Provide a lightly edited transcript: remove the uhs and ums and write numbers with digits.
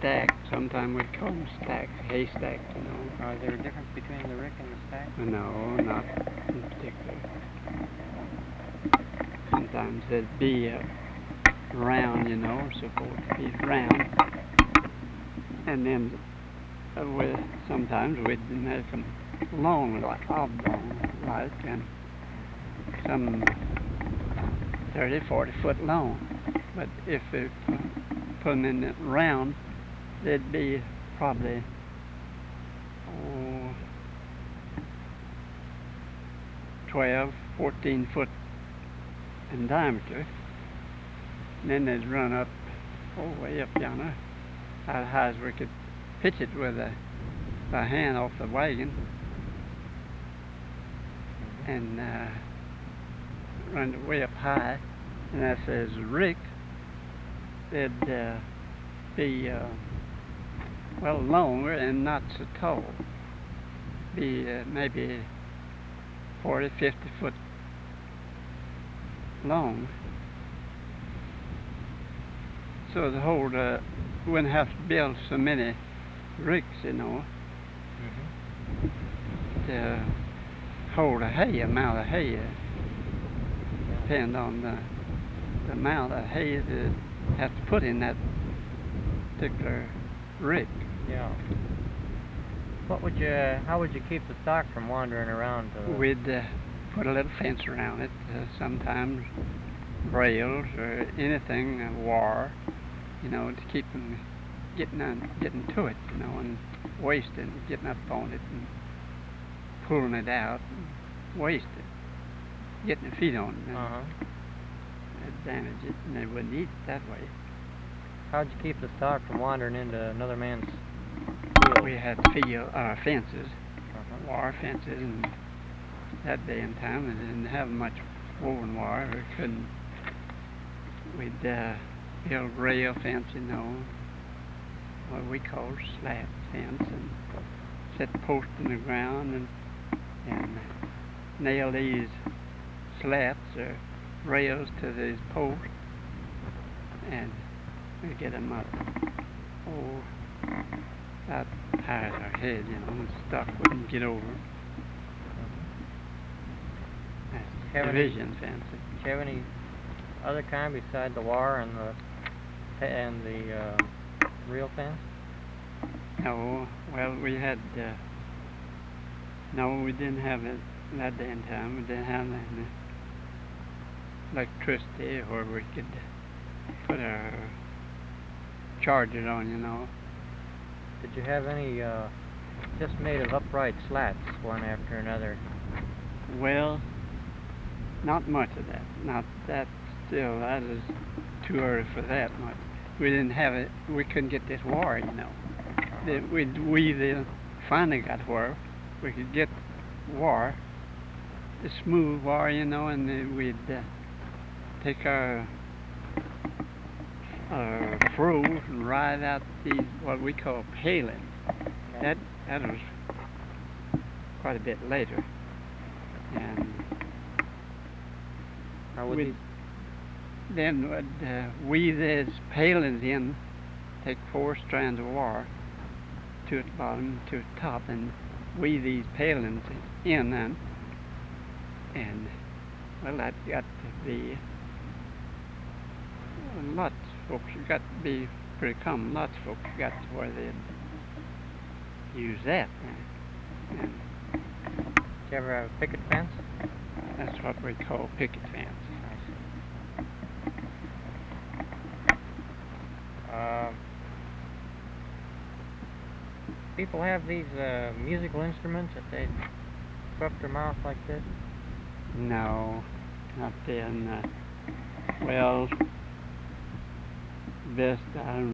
stacked. Sometimes we'd call them stacked, hay stacked, you know. Is there a difference between the rick and the stack? No, not in particular. Sometimes it'd be round, you know, supposed to be round. And then sometimes we'd make them long, like oblong, like, and some 30, 40 foot long. But if we put them in it round, they'd be probably 12, 14 foot in diameter. And then they'd run up, way up yonder, as high as we could pitch it with a hand off the wagon, and run it way up high. And that says rick, they'd be longer and not so tall. Be maybe 40, 50 foot long. So the whole wouldn't have to build so many ricks, you know, to hold amount of hay. Depend on the amount of hay that have to put in that particular rick. Yeah. How would you keep the stock from wandering around? We'd put a little fence around it, sometimes rails or anything, wire, you know, to keep them getting to it, you know, and wasting, getting up on it and pulling it out, and wasting, getting their feet on it. It'd damage it, and they wouldn't eat it that way. How'd you keep the stock from wandering into another man's field? We had fences, wire fences, and that day and time we didn't have much woven wire. We couldn't. We'd build rail fence, you know, what we call slat fence, and set posts in the ground and nail these slats or rails to these posts, and we get them up about high as our head, you know, and stuff wouldn't get over. That's division fence. Do you have any other kind beside the wire and the real fence? No, well, we had no, we didn't have it that day and time. We didn't have any electricity where we could put our chargers on, you know. Did you have any just made of upright slats, one after another? Well, not much of that. Not that. Still, that is too early for that much. We didn't have it. We couldn't get this wire, you know. We finally got wire. We could get wire, the smooth wire, you know, and then we'd take our froze and ride out these what we call palings. That was quite a bit later, and then would weave these palings in, take 4 strands of wire, 2 at the bottom, 2 at the top, and weave these palings in then, and well, that got to be lots of folks. It got to be pretty common. Lots of folks got to where they'd use that. And did you ever have a picket fence? That's what we call picket fence. People have these musical instruments that they put up their mouth like this? No, not then. Well, best I don't